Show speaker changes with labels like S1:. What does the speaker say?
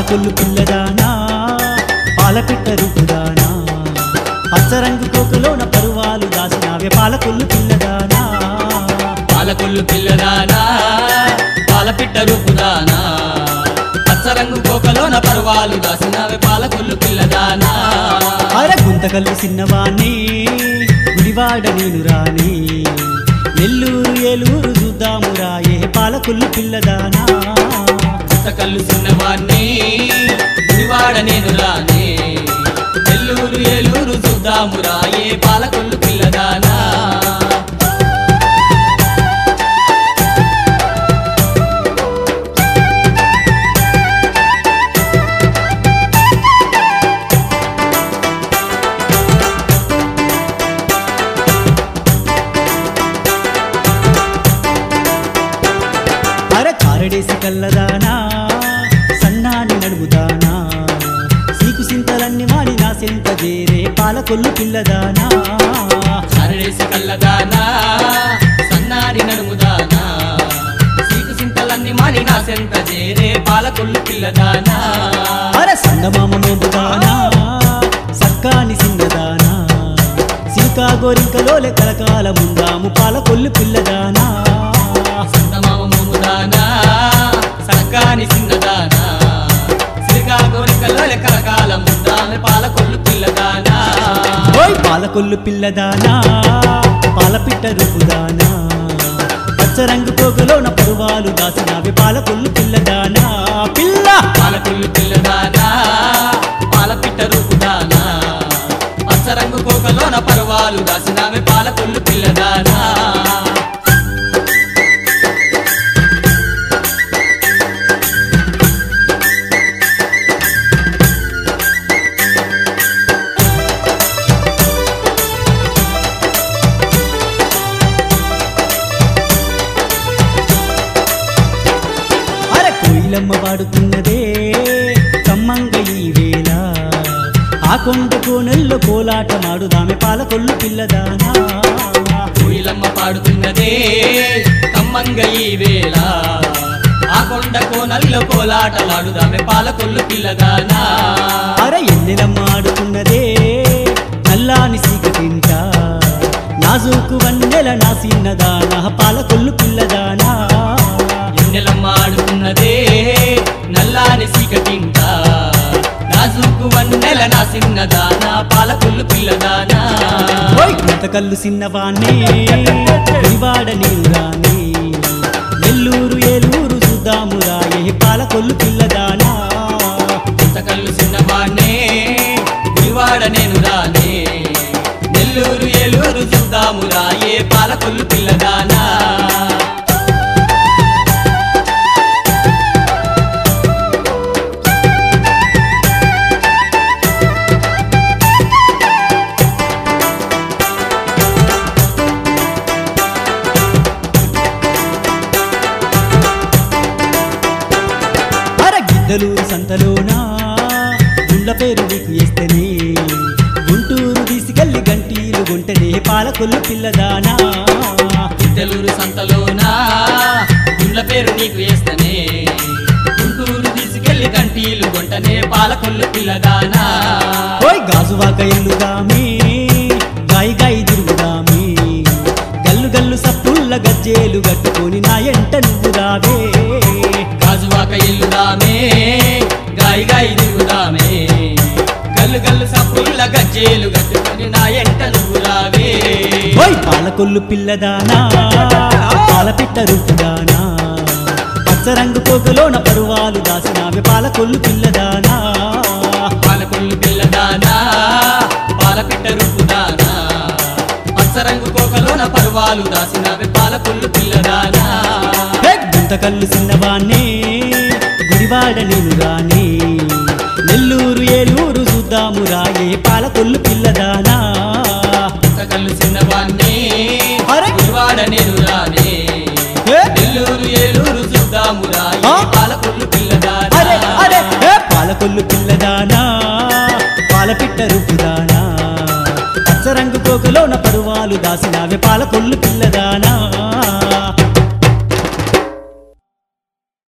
S1: పాలకొల్లు పిల్లదానా పాలపిట్ట రూపుదానా పచ్చరంగు కోకలోన పరువాలు దాసినావే పాలకొల్లు పిల్లదానా
S2: పాలకొల్లు పిల్లదానా పాలపిట్ట రూపుదానా పచ్చరంగు కోకలోన పరువాలు దాసినావే పాలకొల్లు పిల్లదానా
S1: అర గుంతకల్లు సిన్నవాణ్ణి గుడివాడ నేను రాని నెల్లూరు ఏలూరు చూద్దాము రాయే పాలకొల్లు పిల్లదానా
S2: గుంతకల్లు సిన్నవాణ్ణి గుడివాడ నేను రాని నెల్లూరు ఏలూరు చూద్దాము రాయే పాలకొల్లు పిల్లదానా
S1: కారడేసి కల్లదానా సన్నాని నడుముదానా సీకు సింతలన్నీ మాడి నా సెంత చేరే పాలకొల్లు పిల్లదానా
S2: కారడేసి కల్లదానా సన్నాని నడుముదానా సీకు సింతలన్నీ మాడి నా సెంత చేరే పాలకొల్లు పిల్లదానా
S1: అర సంగమామ మోదుదానా సక్కాని సింగదానా సిల్కా గోరింకలోలే కలకాల ముందాము పాలకొల్లు పిల్లదానా
S2: సంగమామ మోముదానా సక్కాని సింగదానా సిల్కా గోరింకలోలే కలకాల ముందాము పాలకొల్లు పిల్లదానా
S1: ఓయ్ పాలకొల్లు పిల్లదానా పాలపిట్ట రూపుదానా పచ్చరంగు కోకలోన పరువాలు దాసినావే పాలకొల్లు పిల్లదానా పిల్ల
S2: పాలకొల్లు పిల్లదానా పాలపిట్ట రూపుదానా పచ్చరంగు కోకలోన పరువాలు దాసినావే పాలకొల్లు పిల్లదానా
S1: కోయిలమ్మ పాడుతున్నదే కమ్మంగ ఈ వేళ ఆ కొండ కోనల్లో కోలాట మాడుదామె పాలకొల్లు పిల్లదానా
S2: కోయిలమ్మ పాడుతున్నదే కమ్మంగ ఈ వేళ ఆ కొండ కోనల్లో కోలాటలాడుదామె పాలకొల్లు పిల్లదానా
S1: అరే ఎన్నెలమ్మ ఆడుతున్నదే నల్లాని సీకటింట నాజూకు వన్నెల నా సిన్నదానా పాలకొల్లు పిల్లదానా
S2: ఎన్నెలమ్మ ఆడుతున్నదే నల్లాని సీకటింట నాజుకు వన్నెల నా సిన్నదానా పాలకొల్లు పిల్లదానా
S1: ఓయ్ గుంతకల్లు సిన్నవాణ్ణి గుడివాడ నేను రాని నెల్లూరు ఏలూరు చూద్దాము రాయే పాలకొల్లు పిల్లదానా
S2: గుంతకల్లు సిన్నవాణ్ణే గుడివాడ నేను రానే నెల్లూరు ఏలూరు చూద్దాము రాయే పాలకొల్లు పిల్లదానా
S1: గిద్దలూరు సంతలోనా గుండ్ల పేరు నీకు వేస్తేనే గుంటూరు తీసుకెళ్లి గంటీలు గుంటనే పాలకొల్లు పిల్లదానా
S2: గిద్దలూరు సంతలోనా గుండ్ల పేరు నీకు వేస్తనే గుంటూరు తీసుకెళ్లి గంటీలు గుంటనే పాలకొల్లు పిల్లదానా
S1: ఓయ్ గాజువాక ఎల్లుదామే గాయి గాయి తిరుగుదామే గల్లు గల్లు సప్పుల్ల గజ్జేలు గట్టుకొని నా ఎంట నువ్వు రావే
S2: గాజువాక ఎల్లుదామే గాయి గాయి తిరుగుదామే గల్లు గల్లు సప్పుల్ల గజ్జేలు గట్టుకొని నా ఎంట నువ్వు రావే
S1: ఓయ్ పాలకొల్లు పిల్లదానా పాలపిట్ట రూపుదానా పచ్చరంగు కోకలోన పరువాలు దాసినావే పాలకొల్లు పిల్లదానా
S2: పాలకొల్లు పిల్లదానా పాలపిట్ట రూపుదానా పచ్చరంగు కోకలోన పరువాలు దాసినావే పాలకొల్లు పిల్లదానా
S1: గుంతకల్లు సిన్నవాణ్ణి గుడివాడ నేను రాని నెల్లూరు ఏలూరు చూద్దాము రాయే పాలకొల్లు పిల్లదానా
S2: గుంతకల్లు సిన్నవాణ్ణి గుడివాడ నేను రానే నెల్లూరు ఏలూరు చూద్దాము రాయే పాలకొల్లు పిల్లదానా
S1: పాలకొల్లు పిల్లదానా పాలపిట్ట రూపుదానా పచ్చరంగు కోకలోన పరువాలు దాసినావే పాలకొల్లు పిల్లదానా